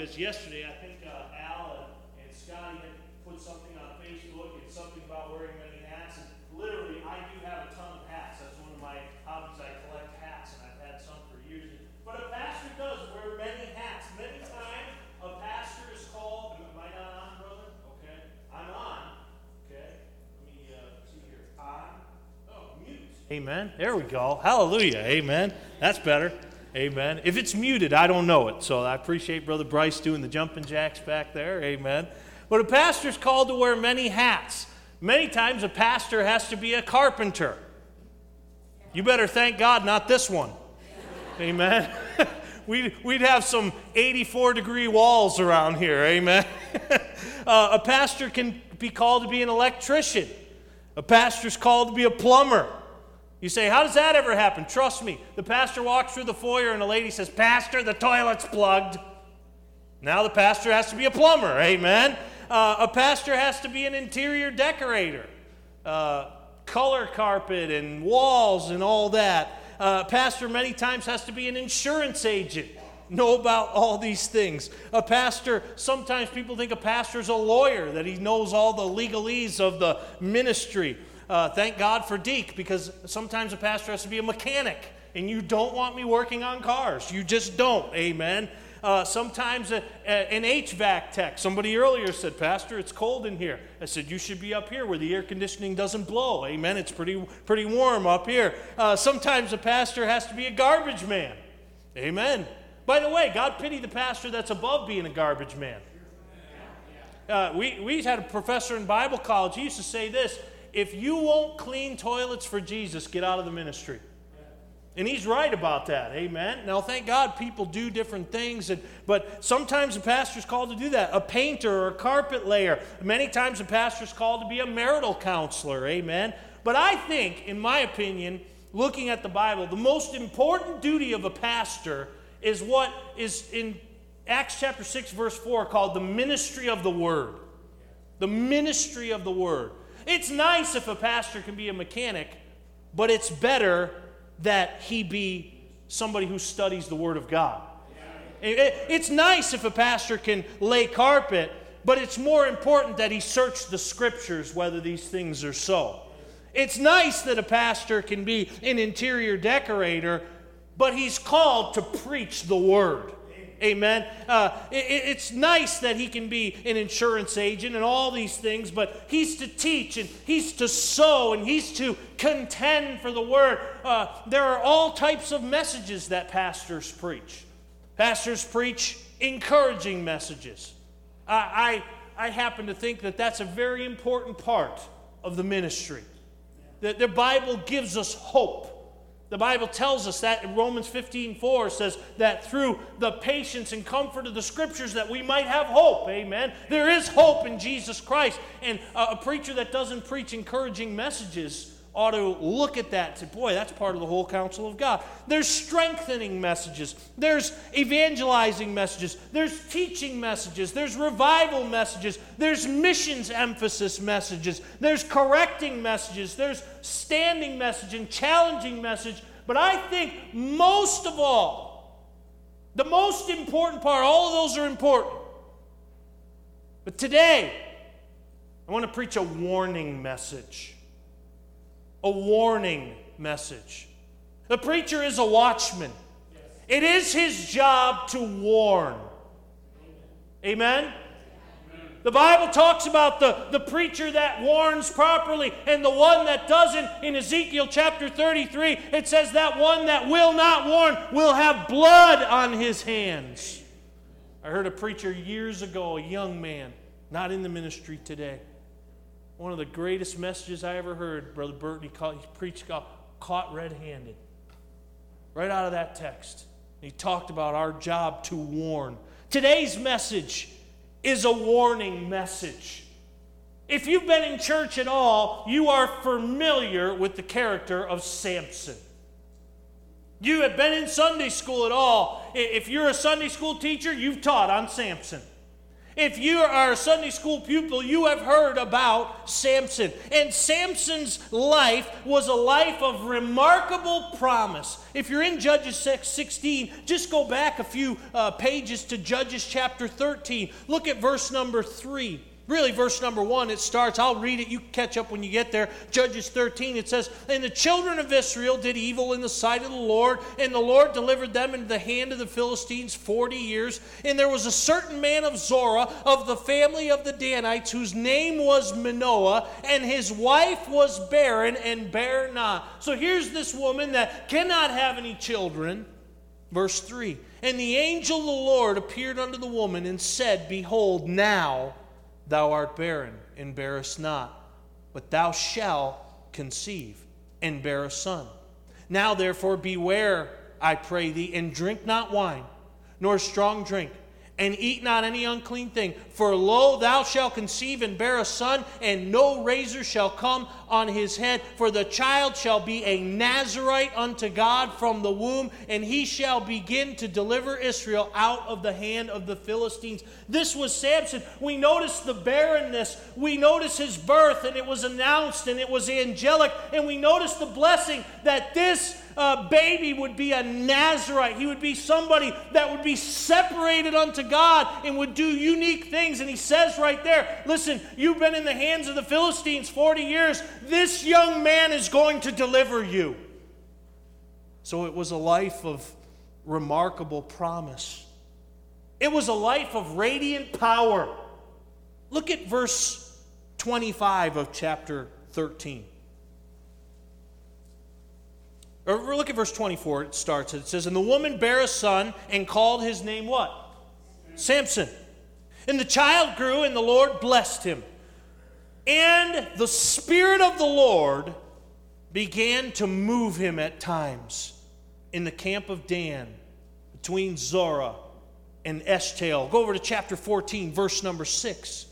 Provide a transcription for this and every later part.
because yesterday I think Al and Scotty had put something on Facebook and something about wearing many hats. And literally, I do have a ton of hats. That's one of my hobbies. I collect hats, and I've had some for years. But a pastor does wear many hats. Many times, a pastor is called. Am I not on, brother? Okay, I'm on. Okay, let me see here. On. Oh, mute. Amen. There we go. Hallelujah. Amen. That's better. Amen. If it's muted, I don't know it. So I appreciate Brother Bryce doing the jumping jacks back there. Amen. But a pastor's called to wear many hats. Many times a pastor has to be a carpenter. You better thank God, not this one. Amen. We'd have some 84-degree walls around here. Amen. A pastor can be called to be an electrician. A pastor's called to be a plumber. You say, how does that ever happen? Trust me. The pastor walks through the foyer and a lady says, Pastor, the toilet's plugged. Now the pastor has to be a plumber. Amen. A pastor has to be an interior decorator. Color carpet and walls and all that. A pastor many times has to be an insurance agent. Know about all these things. A pastor, sometimes people think a pastor's a lawyer, that he knows all the legalese of the ministry. Thank God for Deke, because sometimes a pastor has to be a mechanic, and you don't want me working on cars. You just don't. Amen. Sometimes an HVAC tech. Somebody earlier said, Pastor, it's cold in here. I said, you should be up here where the air conditioning doesn't blow. Amen. It's pretty warm up here. Sometimes a pastor has to be a garbage man. Amen. By the way, God pity the pastor that's above being a garbage man. We had a professor in Bible college. He used to say this: if you won't clean toilets for Jesus, get out of the ministry. And he's right about that. Amen. Now, thank God people do different things, but sometimes a pastor's called to do that. A painter or a carpet layer. Many times a pastor's called to be a marital counselor. Amen. But I think, in my opinion, looking at the Bible, the most important duty of a pastor is what is in Acts chapter 6, verse 4, called the ministry of the word. The ministry of the word. It's nice if a pastor can be a mechanic, but it's better that he be somebody who studies the Word of God. It's nice if a pastor can lay carpet, but it's more important that he search the Scriptures whether these things are so. It's nice that a pastor can be an interior decorator, but he's called to preach the Word. Amen. It's nice that he can be an insurance agent and all these things, but he's to teach and he's to sow and he's to contend for the word. There are all types of messages that pastors preach. Pastors preach encouraging messages. I happen to think that that's a very important part of the ministry. The Bible gives us hope. The Bible tells us that in Romans 15:4 says that through the patience and comfort of the Scriptures that we might have hope. Amen. There is hope in Jesus Christ. And a preacher that doesn't preach encouraging messages ought to look at that and say, boy, that's part of the whole counsel of God. There's strengthening messages. There's evangelizing messages. There's teaching messages. There's revival messages. There's missions emphasis messages. There's correcting messages. There's standing message and challenging message. But I think most of all, the most important part, all of those are important. But today, I want to preach a warning message. A warning message. The preacher is a watchman. It is his job to warn. Amen? The Bible talks about the preacher that warns properly and the one that doesn't. In Ezekiel chapter 33, it says that one that will not warn will have blood on his hands. I heard a preacher years ago, a young man, not in the ministry today. One of the greatest messages I ever heard, Brother Burton, he preached caught red-handed. Right out of that text. He talked about our job to warn. Today's message is a warning message. If you've been in church at all, you are familiar with the character of Samson. You have been in Sunday school at all. If you're a Sunday school teacher, you've taught on Samson. if you are a Sunday school pupil, you have heard about Samson. And Samson's life was a life of remarkable promise. If you're in Judges 16, just go back a few pages to Judges chapter 13. Look at verse number 3. Really, verse number 1, it starts. I'll read it. You catch up when you get there. Judges 13, it says, "And the children of Israel did evil in the sight of the Lord, and the Lord delivered them into the hand of the Philistines 40 years. And there was a certain man of Zorah, of the family of the Danites, whose name was Manoah, and his wife was barren and bare not." So here's this woman that cannot have any children. Verse 3, "And the angel of the Lord appeared unto the woman and said, Behold, now thou art barren, and bearest not, but thou shalt conceive, and bear a son. Now therefore beware, I pray thee, and drink not wine, nor strong drink, and eat not any unclean thing. For lo, thou shalt conceive and bear a son, and no razor shall come on his head. For the child shall be a Nazarite unto God from the womb, and he shall begin to deliver Israel out of the hand of the Philistines." This was Samson. We notice the barrenness. We notice his birth, and it was announced, and it was angelic. And we notice the blessing that this baby would be a Nazarite. He would be somebody that would be separated unto God and would do unique things. And he says right there, listen, you've been in the hands of the Philistines 40 years. This young man is going to deliver you. So it was a life of remarkable promise. It was a life of radiant power. Look at verse 25 of chapter 13. Or look at verse 24. It starts. It says, "And the woman bare a son and called his name" what? Samson. "And the child grew, and the Lord blessed him. And the Spirit of the Lord began to move him at times in the camp of Dan, between Zorah and Eshtaol." Go over to chapter 14, verse number 6.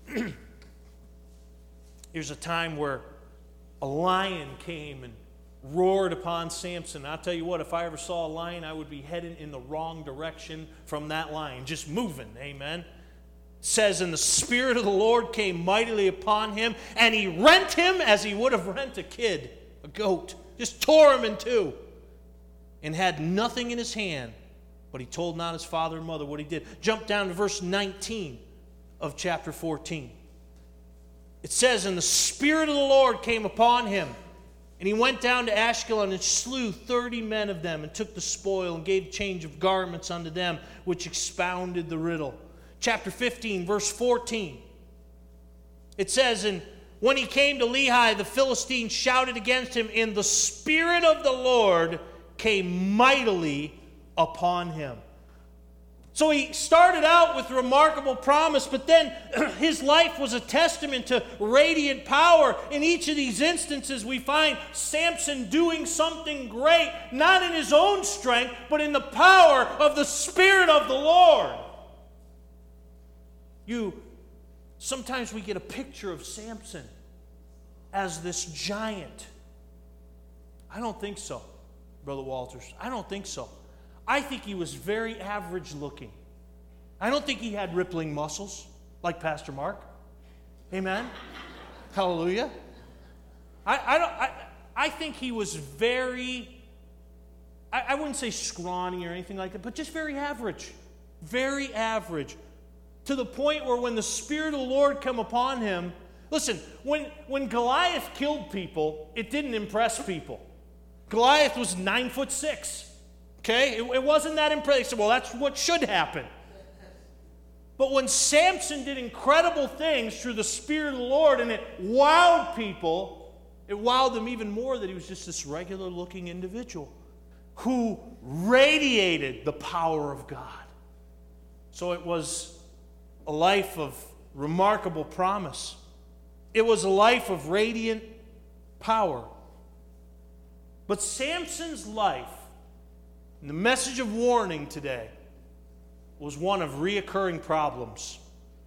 Here's a time where a lion came and roared upon Samson. I'll tell you what, if I ever saw a lion, I would be heading in the wrong direction from that lion, just moving. Amen. It says, "And the Spirit of the Lord came mightily upon him, and he rent him as he would have rent a kid, a goat." Just tore him in two, and had nothing in his hand, but he told not his father and mother what he did. Jump down to verse 19 of chapter 14. It says, "And the Spirit of the Lord came upon him, and he went down to Ashkelon and slew 30 men of them, and took the spoil, and gave change of garments unto them, which expounded the riddle." Chapter 15, verse 14. It says, "And when he came to Lehi, the Philistines shouted against him, and the Spirit of the Lord came mightily upon him." So he started out with remarkable promise, but then his life was a testament to radiant power. In each of these instances, we find Samson doing something great, not in his own strength, but in the power of the Spirit of the Lord. Sometimes we get a picture of Samson as this giant. I don't think so, Brother Walters. I don't think so. I think he was very average looking. I don't think he had rippling muscles like Pastor Mark. Amen. Hallelujah. I think he was very, I wouldn't say scrawny or anything like that, but just very average. Very average. To the point where when the Spirit of the Lord come upon him, listen, when Goliath killed people, it didn't impress people. Goliath was 9'6". Okay? It wasn't that impressive. They said, well, that's what should happen. But when Samson did incredible things through the Spirit of the Lord, and it wowed people, it wowed them even more that he was just this regular-looking individual who radiated the power of God. So it was a life of remarkable promise. It was a life of radiant power. But Samson's life, and the message of warning today, was one of reoccurring problems.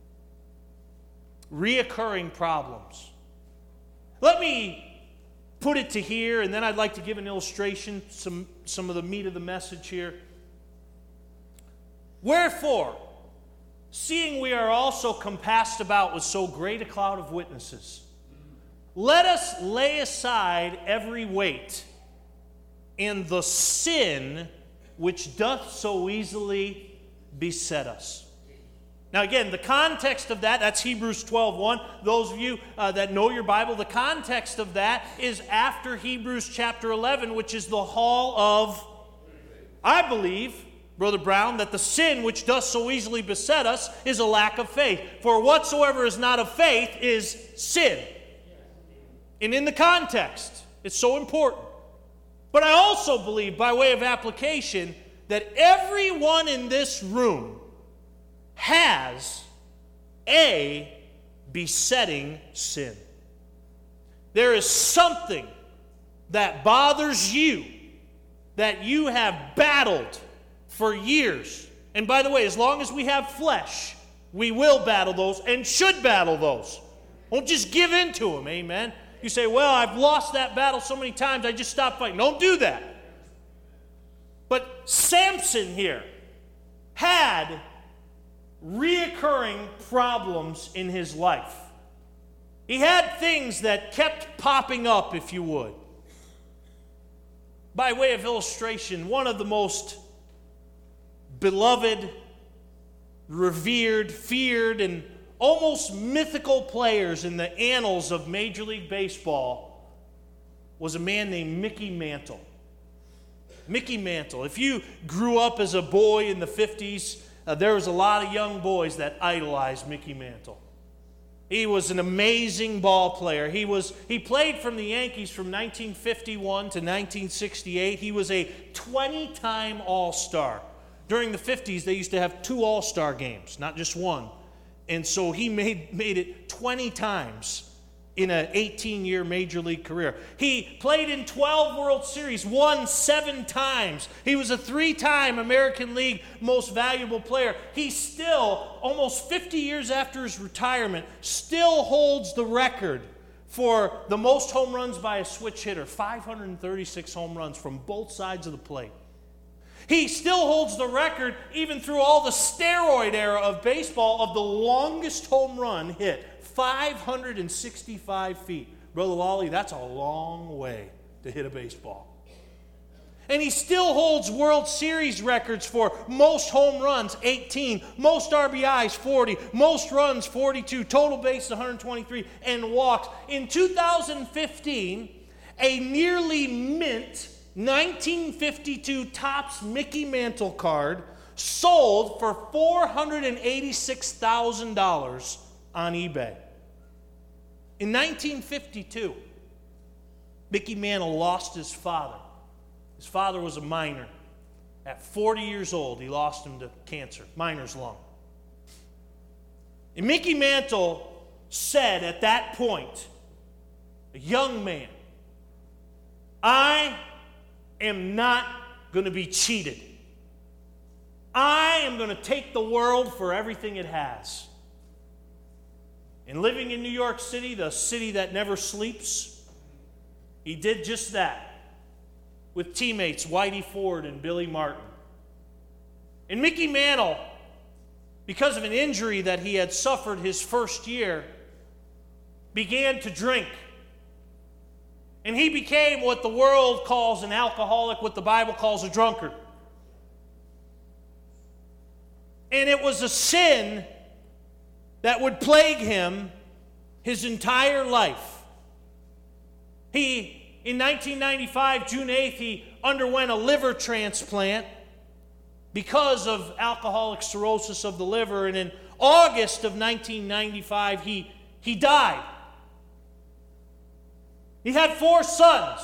Reoccurring problems. Let me put it to here, and then I'd like to give an illustration, some of the meat of the message here. Wherefore, seeing we are also compassed about with so great a cloud of witnesses, let us lay aside every weight and the sin which doth so easily beset us. Now again, the context of that's Hebrews 12:1. Those of you that know your Bible, the context of that is after Hebrews chapter 11, which is the hall of, I believe, Brother Brown, that the sin which doth so easily beset us is a lack of faith. For whatsoever is not of faith is sin. And in the context, it's so important. But I also believe, by way of application, that everyone in this room has a besetting sin. There is something that bothers you that you have battled for years. And by the way, as long as we have flesh, we will battle those and should battle those. Don't just give in to them, amen? You say, well, I've lost that battle so many times, I just stopped fighting. Don't do that. But Samson here had reoccurring problems in his life. He had things that kept popping up, if you would. By way of illustration, one of the most beloved, revered, feared, and almost mythical players in the annals of Major League Baseball was a man named Mickey Mantle. Mickey Mantle. If you grew up as a boy in the 50s, there was a lot of young boys that idolized Mickey Mantle. He was an amazing ball player. He played from the Yankees from 1951 to 1968. He was a 20-time All-Star. During the 50s, they used to have 2 All-Star games, not just one. And so he made it 20 times in an 18-year Major League career. He played in 12 World Series, won 7 times. He was a 3-time American League Most Valuable Player. He still, almost 50 years after his retirement, still holds the record for the most home runs by a switch hitter, 536 home runs from both sides of the plate. He still holds the record, even through all the steroid era of baseball, of the longest home run hit, 565 feet. Brother Lawley, that's a long way to hit a baseball. And he still holds World Series records for most home runs, 18, most RBIs, 40, most runs, 42, total bases, 123, and walks. In 2015, a nearly mint 1952 Topps Mickey Mantle card sold for $486,000 on eBay. In 1952, Mickey Mantle lost his father. His father was a miner. At 40 years old, he lost him to cancer, miner's lung. And Mickey Mantle said at that point, a young man, I am not going to be cheated. I am going to take the world for everything it has. And living in New York City, the city that never sleeps, he did just that with teammates Whitey Ford and Billy Martin. And Mickey Mantle, because of an injury that he had suffered his first year, began to drink. And he became what the world calls an alcoholic, what the Bible calls a drunkard. And it was a sin that would plague him his entire life. In 1995, June 8th, he underwent a liver transplant because of alcoholic cirrhosis of the liver. And in August of 1995, he died. He had 4 sons.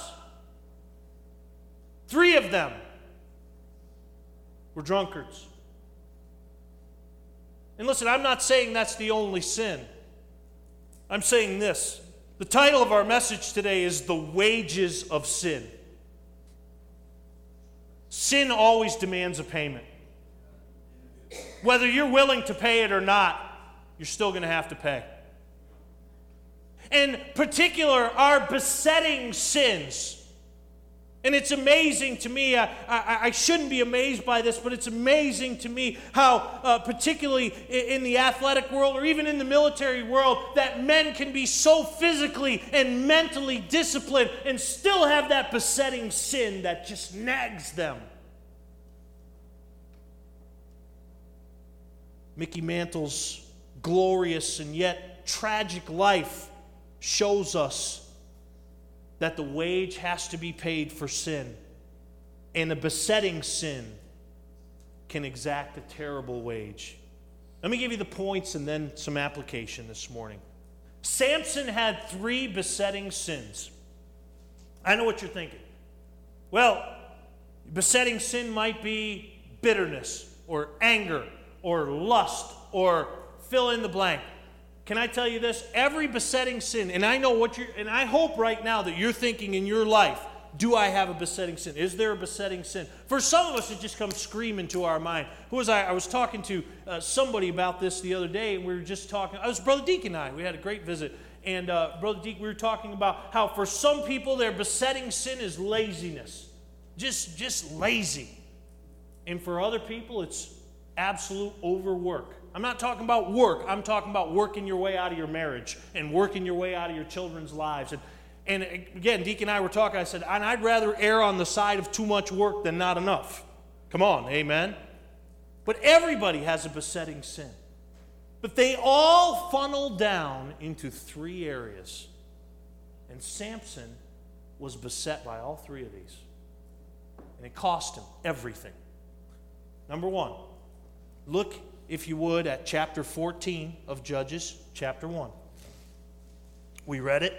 3 of them were drunkards. And listen, I'm not saying that's the only sin. I'm saying this. The title of our message today is The Wages of Sin. Sin always demands a payment. Whether you're willing to pay it or not, you're still going to have to pay. In particular, our besetting sins And it's amazing to me, I shouldn't be amazed by this, but it's amazing to me how, particularly in the athletic world or even in the military world, that men can be so physically and mentally disciplined and still have that besetting sin that just nags them. Mickey Mantle's glorious and yet tragic life shows us that the wage has to be paid for sin. And a besetting sin can exact a terrible wage. Let me give you the points and then some application this morning. Samson had 3 besetting sins. I know what you're thinking. Well, besetting sin might be bitterness or anger or lust or fill in the blank. Can I tell you this? Every besetting sin, and I know what and I hope right now that you're thinking in your life, do I have a besetting sin? Is there a besetting sin? For some of us, it just comes screaming to our mind. Who was I? I was talking to somebody about this the other day, and we were just talking. I was Brother Deke and I. We had a great visit. And Brother Deke, we were talking about how for some people, their besetting sin is laziness. Just lazy. And for other people, it's absolute overwork. I'm not talking about work. I'm talking about working your way out of your marriage and working your way out of your children's lives. And again, Deke and I were talking. I said, and I'd rather err on the side of too much work than not enough. Come on, amen? But everybody has a besetting sin. But they all funnel down into 3 areas. And Samson was beset by all 3 of these. And it cost him everything. Number 1, look, if you would, at chapter 14 of Judges, chapter 1. We read it.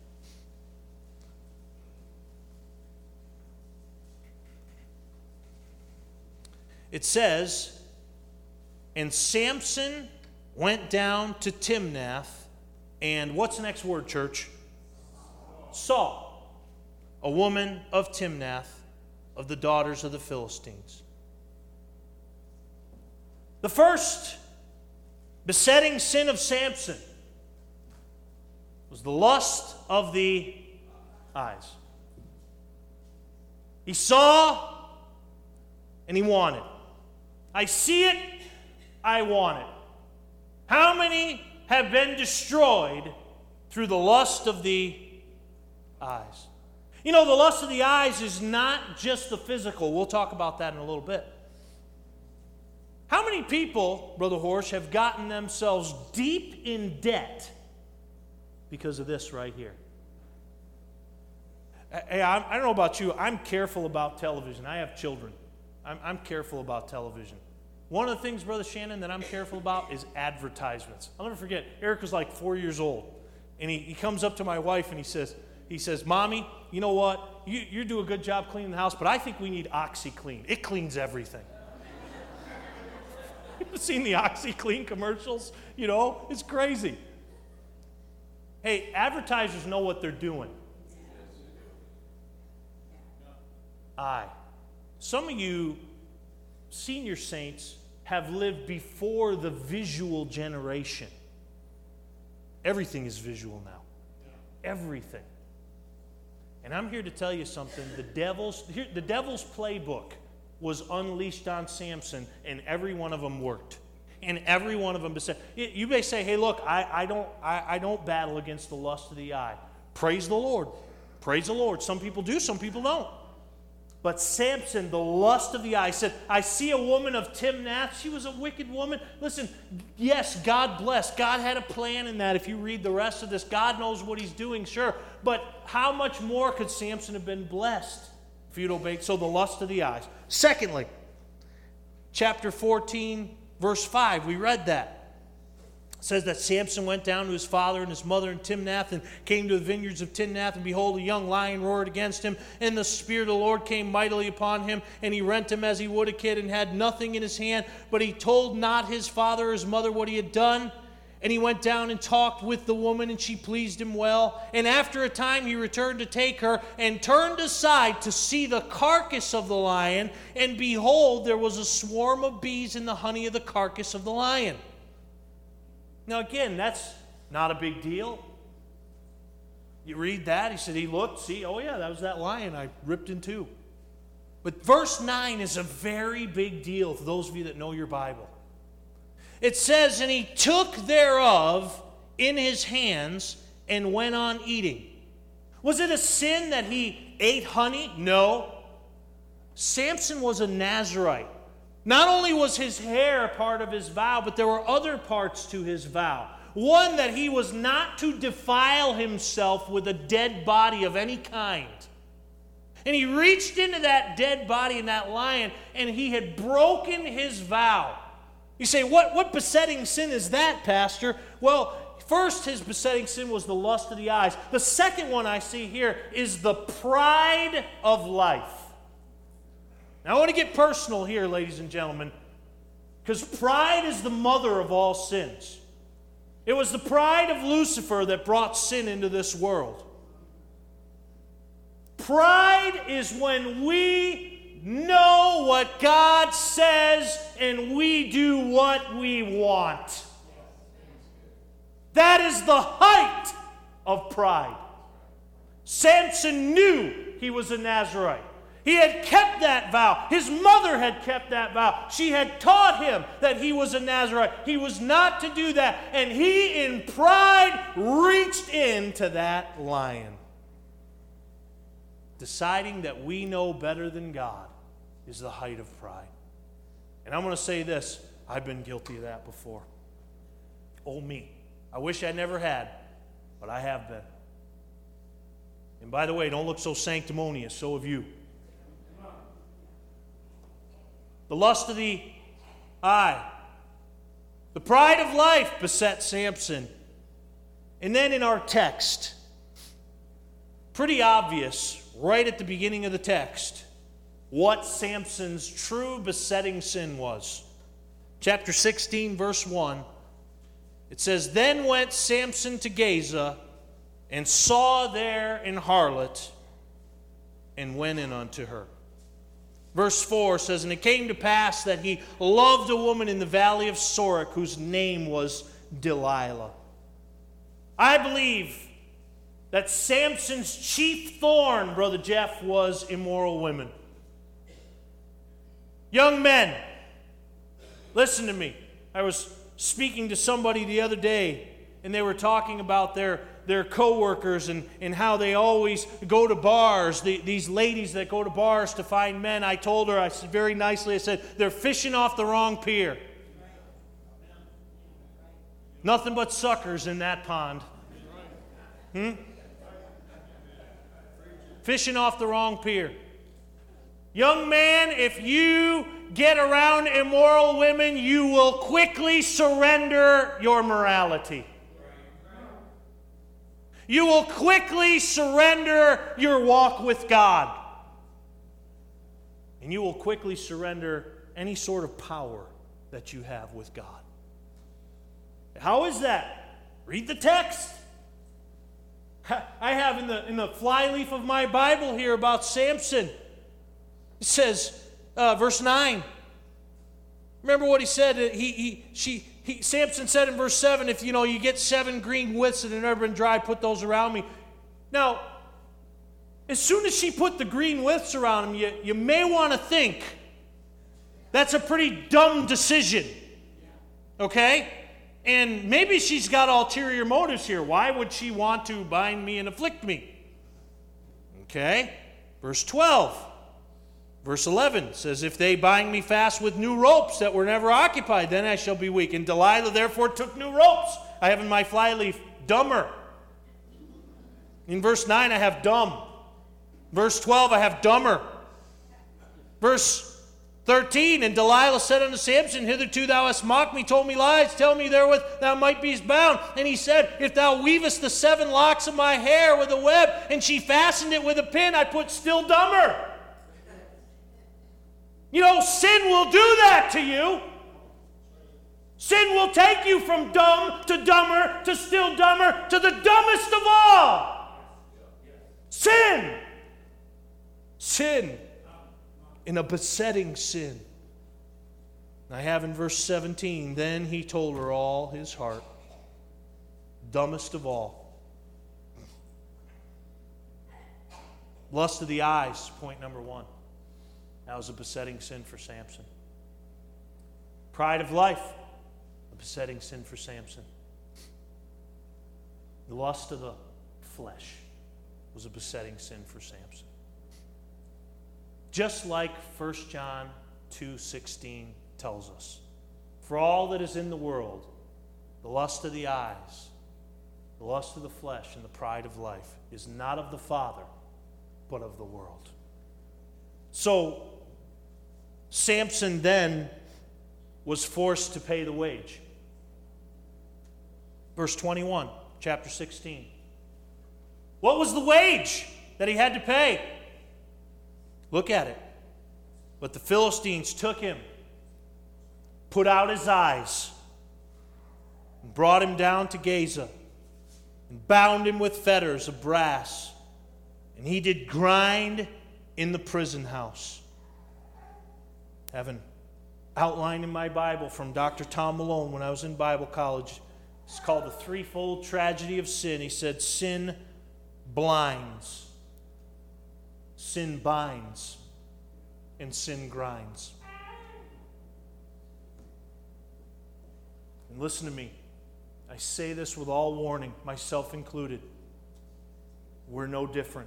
It says, and Samson went down to Timnath, and what's the next word, church? Saw a woman of Timnath, of the daughters of the Philistines. The first besetting sin of Samson was the lust of the eyes. He saw and he wanted. I see it, I want it. How many have been destroyed through the lust of the eyes? You know, the lust of the eyes is not just the physical. We'll talk about that in a little bit. How many people, Brother Horsch, have gotten themselves deep in debt because of this right here? Hey, I don't know about you. I'm careful about television. I have children. I'm careful about television. One of the things, Brother Shannon, that I'm careful about is advertisements. I'll never forget, Eric was like 4 years old, and he comes up to my wife and he says, Mommy, you know what? You do a good job cleaning the house, but I think we need OxyClean. It cleans everything. You've seen the OxyClean commercials? You know, it's crazy. Hey, advertisers know what they're doing. Some of you senior saints have lived before the visual generation. Everything is visual now. Everything. And I'm here to tell you something. The devil's playbook was unleashed on Samson, and every one of them worked. And every one of them said, you may say, hey, look, I don't battle against the lust of the eye. Praise the Lord. Praise the Lord. Some people do, some people don't. But Samson, the lust of the eye, said, I see a woman of Timnath. She was a wicked woman. Listen, yes, God bless. God had a plan in that. If you read the rest of this, God knows what he's doing, sure. But how much more could Samson have been blessed if you'd obeyed? So the lust of the eyes. Secondly, chapter 14, verse 5, we read that. It says that Samson went down to his father and his mother in Timnath and came to the vineyards of Timnath, and behold, a young lion roared against him, and the Spirit of the Lord came mightily upon him, and he rent him as he would a kid, and had nothing in his hand, but he told not his father or his mother what he had done. And he went down and talked with the woman, and she pleased him well. And after a time he returned to take her, and turned aside to see the carcass of the lion, and behold, there was a swarm of bees in the honey of the carcass of the lion. Now again, that's not a big deal. You read that, he said he looked, see, oh yeah, that was that lion I ripped in two. But verse 9 is a very big deal for those of you that know your Bible. It says, and he took thereof in his hands and went on eating. Was it a sin that he ate honey? No. Samson was a Nazirite. Not only was his hair a part of his vow, but there were other parts to his vow. One, that he was not to defile himself with a dead body of any kind. And he reached into that dead body in that lion, and he had broken his vow. You say, what besetting sin is that, Pastor? Well, first, his besetting sin was the lust of the eyes. The second one I see here is the pride of life. Now, I want to get personal here, ladies and gentlemen, because pride is the mother of all sins. It was the pride of Lucifer that brought sin into this world. Pride is when we know what God says and we do what we want. That is the height of pride. Samson knew he was a Nazirite. He had kept that vow. His mother had kept that vow. She had taught him that he was a Nazirite. He was not to do that. And he, in pride, reached into that lion. Deciding that we know better than God is the height of pride. And I'm going to say this. I've been guilty of that before. Oh, me. I wish I never had, but I have been. And by the way, don't look so sanctimonious. So have you. The lust of the eye. The pride of life beset Samson. And then in our text, pretty obvious, right at the beginning of the text, what Samson's true besetting sin was. Chapter 16, verse 1, it says, Then went Samson to Gaza, and saw there an harlot, and went in unto her. Verse 4 says, And it came to pass that he loved a woman in the valley of Sorek, whose name was Delilah. I believe that Samson's chief thorn, Brother Jeff, was immoral women. Young men, listen to me. I was speaking to somebody the other day, and they were talking about their co-workers and how they always go to bars, these ladies that go to bars to find men. I told her, I said very nicely, I said, they're fishing off the wrong pier. Nothing but suckers in that pond. Fishing off the wrong pier. Young man, if you get around immoral women, you will quickly surrender your morality. You will quickly surrender your walk with God. And you will quickly surrender any sort of power that you have with God. How is that? Read the text. I have in the flyleaf of my Bible here about Samson. It says, verse 9. Remember what he said? Samson said in verse 7, if you get 7 green withs that have never been dried, put those around me. Now, as soon as she put the green withs around him, you may want to think that's a pretty dumb decision. Okay? And maybe she's got ulterior motives here. Why would she want to bind me and afflict me? Okay? Verse 12. Verse 11 says, If they bind me fast with new ropes that were never occupied, then I shall be weak. And Delilah therefore took new ropes. I have in my flyleaf, dumber. In verse 9 I have dumb. Verse 12 I have dumber. Verse 13, And Delilah said unto Samson, Hitherto thou hast mocked me, told me lies, tell me therewith thou might be bound. And he said, If thou weavest the 7 locks of my hair with a web, and she fastened it with a pin, I put still dumber. Sin will do that to you. Sin will take you from dumb to dumber to still dumber to the dumbest of all. Sin. Sin. In a besetting sin. I have in verse 17, Then he told her all his heart, dumbest of all. Lust of the eyes, point number 1. That was a besetting sin for Samson. Pride of life, a besetting sin for Samson. The lust of the flesh was a besetting sin for Samson. Just like 1 John 2:16 tells us, for all that is in the world, the lust of the eyes, the lust of the flesh, and the pride of life is not of the Father, but of the world. So, Samson then was forced to pay the wage. Verse 21, chapter 16. What was the wage that he had to pay? Look at it. But the Philistines took him, put out his eyes, and brought him down to Gaza, and bound him with fetters of brass, and he did grind in the prison house. Having outlined in my Bible from Dr. Tom Malone when I was in Bible college, it's called the threefold tragedy of sin. He said, sin blinds, sin binds, and sin grinds. And listen to me. I say this with all warning, myself included. We're no different.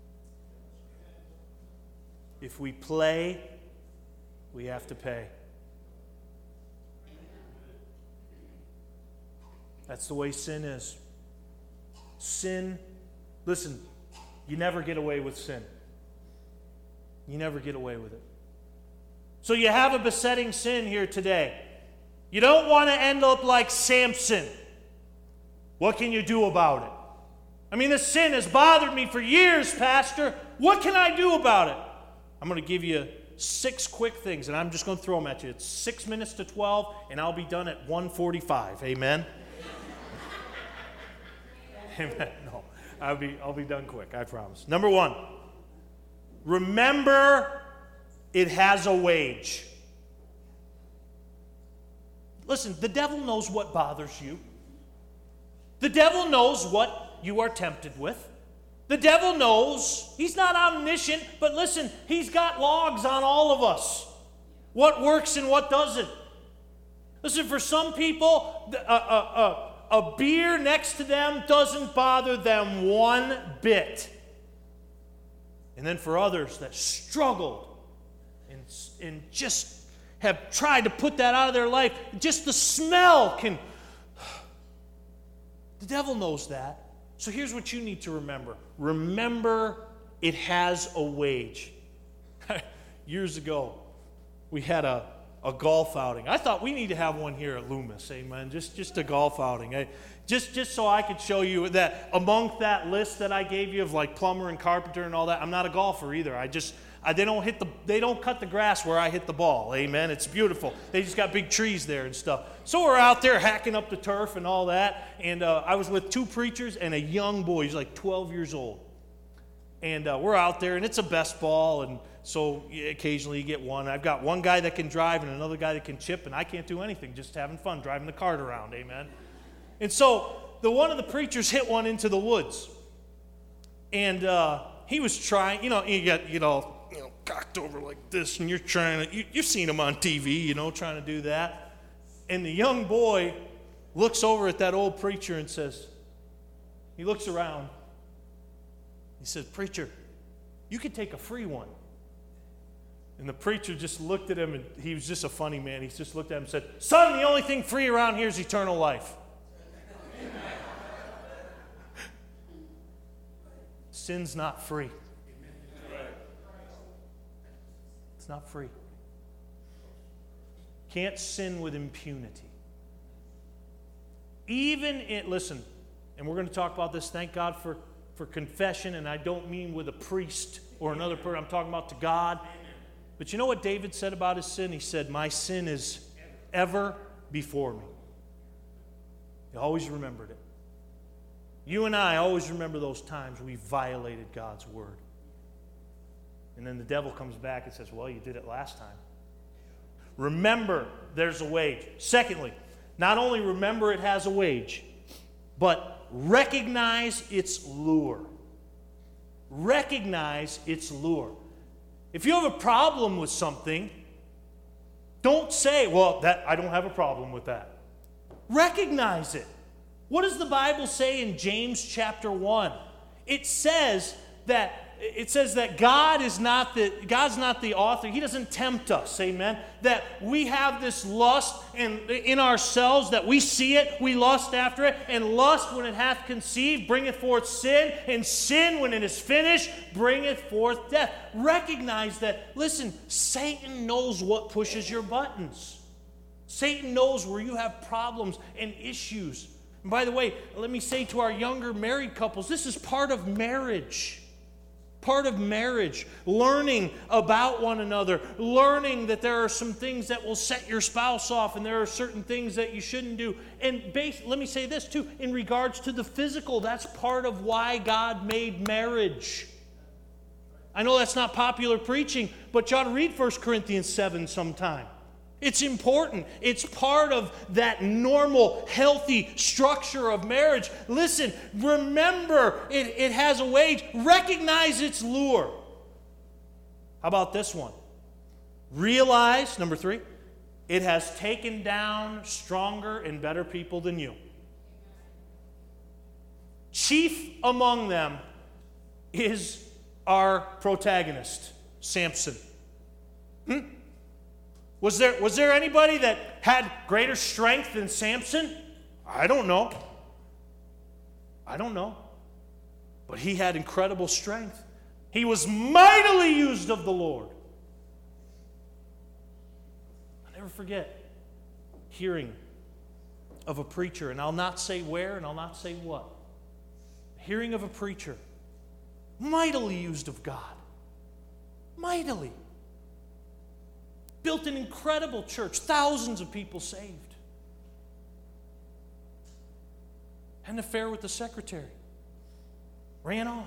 If we play, we have to pay. That's the way sin is. Sin, listen, you never get away with sin. You never get away with it. So you have a besetting sin here today. You don't want to end up like Samson. What can you do about it? I mean, this sin has bothered me for years, Pastor. What can I do about it? I'm going to give you 6 quick things, and I'm just going to throw them at you. It's 6 minutes to 12, and I'll be done at 1:45. Amen? Amen. No, I'll be done quick, I promise. Number 1, remember it has a wage. Listen, the devil knows what bothers you. The devil knows what you are tempted with. The devil knows. He's not omniscient, but listen, he's got logs on all of us. What works and what doesn't. Listen, for some people, a beer next to them doesn't bother them one bit. And then for others that struggled and just have tried to put that out of their life, just the smell can... The devil knows that. So here's what you need to remember. Remember, it has a wage. Years ago, we had a golf outing. I thought we need to have one here at Loomis, amen. Just a golf outing. Just so I could show you that among that list that I gave you of like plumber and carpenter and all that, I'm not a golfer either. They don't cut the grass where I hit the ball, amen. It's beautiful. They just got big trees there and stuff. So we're out there hacking up the turf and all that, and I was with 2 preachers and a young boy. He's like 12 years old. And we're out there, and it's a best ball, and so occasionally you get one. I've got one guy that can drive and another guy that can chip, and I can't do anything, just having fun, driving the cart around, amen. And so one of the preachers hit one into the woods, and he was trying, you get, cocked over like this, and you're trying to, you've seen him on TV, trying to do that. And the young boy looks over at that old preacher and says, he looks around, he says, "Preacher, you could take a free one." And the preacher just looked at him, and he was just a funny man. He just looked at him and said, "Son, the only thing free around here is eternal life." Sin's not free. It's not free. Can't sin with impunity. Listen, and we're going to talk about this, thank God for confession, and I don't mean with a priest or another person, I'm talking about to God. But you know what David said about his sin? He said, "My sin is ever before me." He always remembered it. You and I always remember those times we violated God's word. And then the devil comes back and says, "Well, you did it last time." Remember, there's a wage. Secondly, not only remember it has a wage, but recognize its lure. recognize its lure. If you have a problem with something, don't say, well, I don't have a problem with that. Recognize it. What does the Bible say in James chapter 1? It says that God's not the author. He doesn't tempt us, amen? That we have this lust in ourselves, that we see it, we lust after it, and lust, when it hath conceived, bringeth forth sin, and sin, when it is finished, bringeth forth death. Recognize that, listen, Satan knows what pushes your buttons. Satan knows where you have problems and issues. And by the way, let me say to our younger married couples, this is part of marriage. Part of marriage, learning about one another, learning that there are some things that will set your spouse off and there are certain things that you shouldn't do. And let me say this too, in regards to the physical, that's part of why God made marriage. I know that's not popular preaching, but you ought to read 1 Corinthians 7 sometime. It's important. It's part of that normal, healthy structure of marriage. Listen, remember, it has a wage. Recognize its lure. How about this one? Realize, number 3, it has taken down stronger and better people than you. Chief among them is our protagonist, Samson. Was there anybody that had greater strength than Samson? I don't know. But he had incredible strength. He was mightily used of the Lord. I'll never forget hearing of a preacher, and I'll not say where and I'll not say what. Hearing of a preacher, mightily used of God. Mightily. Built an incredible church, thousands of people saved. Had an affair with the secretary. Ran off.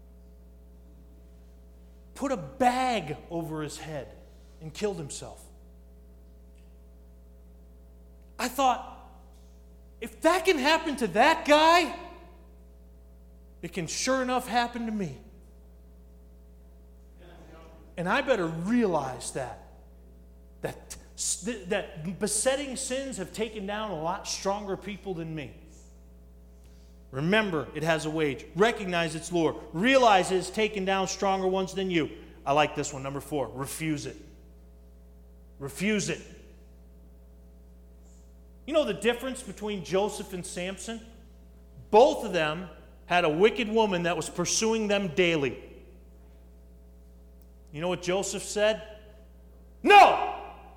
Put a bag over his head and killed himself. I thought, if that can happen to that guy, it can sure enough happen to me. And I better realize that besetting sins have taken down a lot stronger people than me. Remember, it has a wage. Recognize its lure. Realize it has taken down stronger ones than you. I like this one, number 4. Refuse it. Refuse it. You know the difference between Joseph and Samson? Both of them had a wicked woman that was pursuing them daily. You know what Joseph said? No!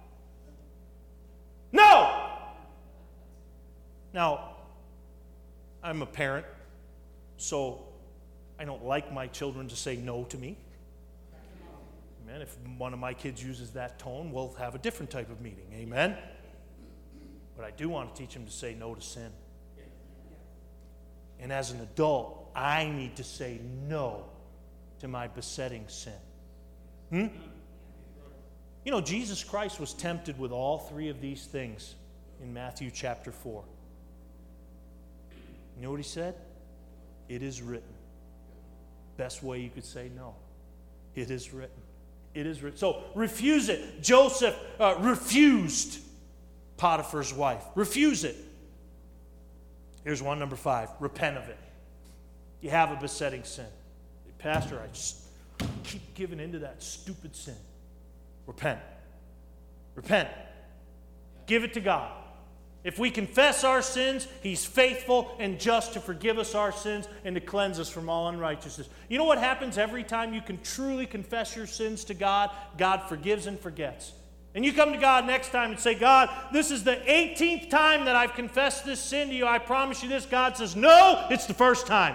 No! Now, I'm a parent, so I don't like my children to say no to me. Amen. If one of my kids uses that tone, we'll have a different type of meeting. Amen. But I do want to teach them to say no to sin. And as an adult, I need to say no to my besetting sin. You know, Jesus Christ was tempted with all 3 of these things in Matthew chapter 4. You know what he said? It is written. Best way you could say no. It is written. It is written. So refuse it. Joseph refused Potiphar's wife. Refuse it. Here's one, number 5. Repent of it. You have a besetting sin. Pastor, I just keep giving into that stupid sin. Repent. Repent. Give it to God. If we confess our sins, He's faithful and just to forgive us our sins and to cleanse us from all unrighteousness. You know what happens every time you can truly confess your sins to God? God forgives and forgets. And you come to God next time and say, God, this is the 18th time that I've confessed this sin to you. I promise you this. God says, no, it's the first time.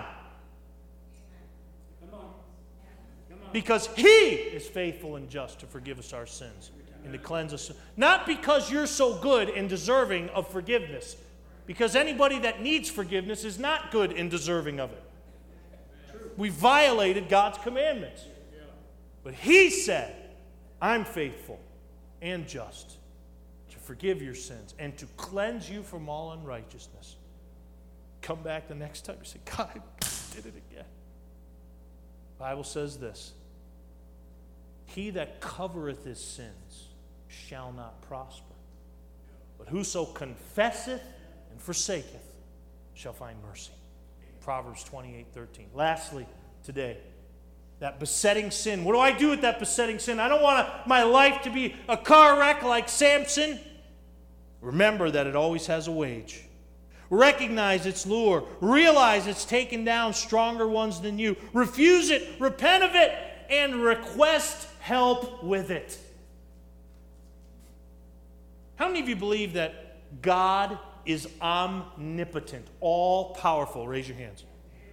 Because He is faithful and just to forgive us our sins and to cleanse us. Not because you're so good and deserving of forgiveness. Because anybody that needs forgiveness is not good and deserving of it. We violated God's commandments. But He said, I'm faithful and just to forgive your sins and to cleanse you from all unrighteousness. Come back the next time and say, God, I did it again. The Bible says this: he that covereth his sins shall not prosper, but whoso confesseth and forsaketh shall find mercy. Proverbs 28:13. Lastly, today, that besetting sin. What do I do with that besetting sin? I don't want my life to be a car wreck like Samson. Remember that it always has a wage. Recognize its lure. Realize it's taken down stronger ones than you. Refuse it, repent of it, and request help with it. How many of you believe that God is omnipotent, all-powerful? Raise your hands.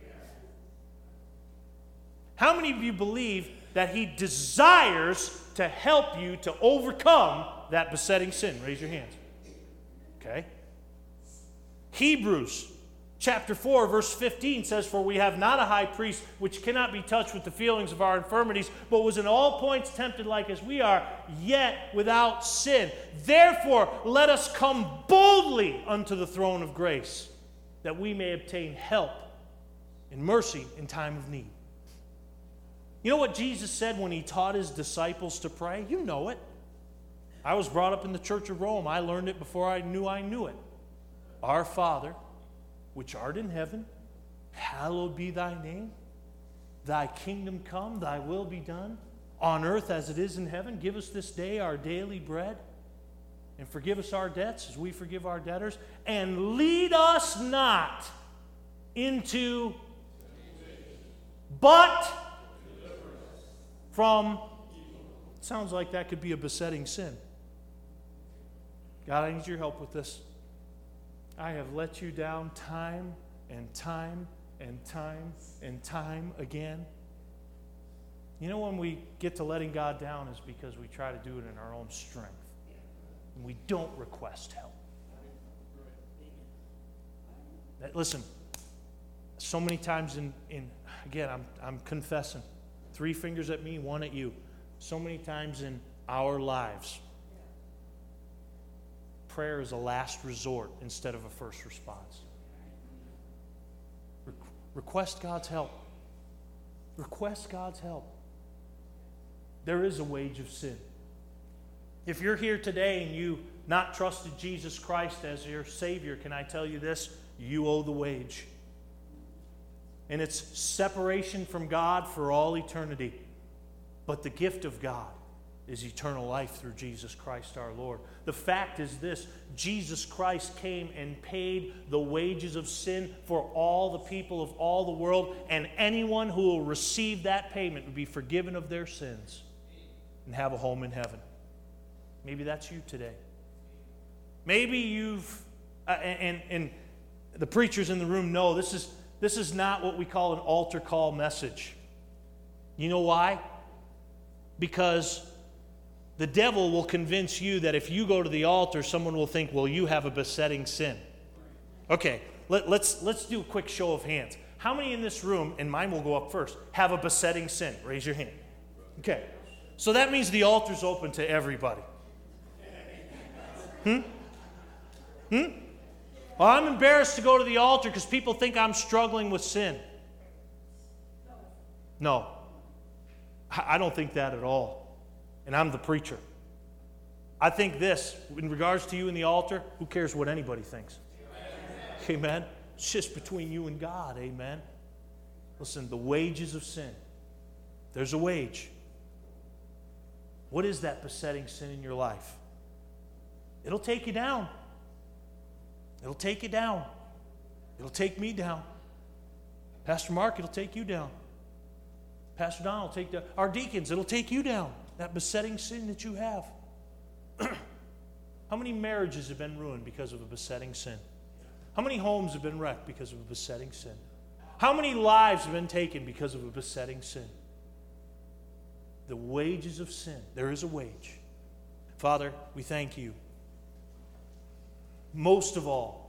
How many of you believe that He desires to help you to overcome that besetting sin? Raise your hands. Okay. Hebrews chapter 4, verse 15 says, "For we have not a high priest which cannot be touched with the feelings of our infirmities, but was in all points tempted like as we are, yet without sin. Therefore, let us come boldly unto the throne of grace, that we may obtain help and mercy in time of need." You know what Jesus said when He taught His disciples to pray? You know it. I was brought up in the Church of Rome. I learned it before I knew it. Our Father, which art in heaven, hallowed be thy name. Thy kingdom come, thy will be done, on earth as it is in heaven. Give us this day our daily bread, and forgive us our debts as we forgive our debtors. And lead us not into, but from, sounds like that could be a besetting sin. God, I need your help with this. I have let you down time and time and time and time again. You know, when we get to letting God down is because we try to do it in our own strength. And we don't request help. Listen, so many times again, I'm confessing. 3 fingers at me, 1 at you. So many times in our lives, prayer is a last resort instead of a first response. Request God's help. Request God's help. There is a wage of sin. If you're here today and you not trusted Jesus Christ as your Savior, can I tell you this? You owe the wage. And it's separation from God for all eternity. But the gift of God is eternal life through Jesus Christ our Lord. The fact is this: Jesus Christ came and paid the wages of sin for all the people of all the world, and anyone who will receive that payment will be forgiven of their sins and have a home in heaven. Maybe that's you today. Maybe you've, and the preachers in the room know this is not what we call an altar call message. You know why? Because the devil will convince you that if you go to the altar, someone will think, well, you have a besetting sin. Okay, let's do a quick show of hands. How many in this room, and mine will go up first, have a besetting sin? Raise your hand. Okay, so that means the altar's open to everybody. Well, I'm embarrassed to go to the altar because people think I'm struggling with sin. No, I don't think that at all. And I'm the preacher. I think this, in regards to you in the altar, who cares what anybody thinks? Amen. It's just between you and God. Amen. Listen, the wages of sin. There's a wage. What is that besetting sin in your life? It'll take you down. It'll take you down. It'll take me down. Pastor Mark, it'll take you down. Pastor Don will take down. Our deacons, it'll take you down. That besetting sin that you have. How many marriages have been ruined because of a besetting sin? How many homes have been wrecked because of a besetting sin? How many lives have been taken because of a besetting sin? The wages of sin. There is a wage. Father, we thank you. Most of all,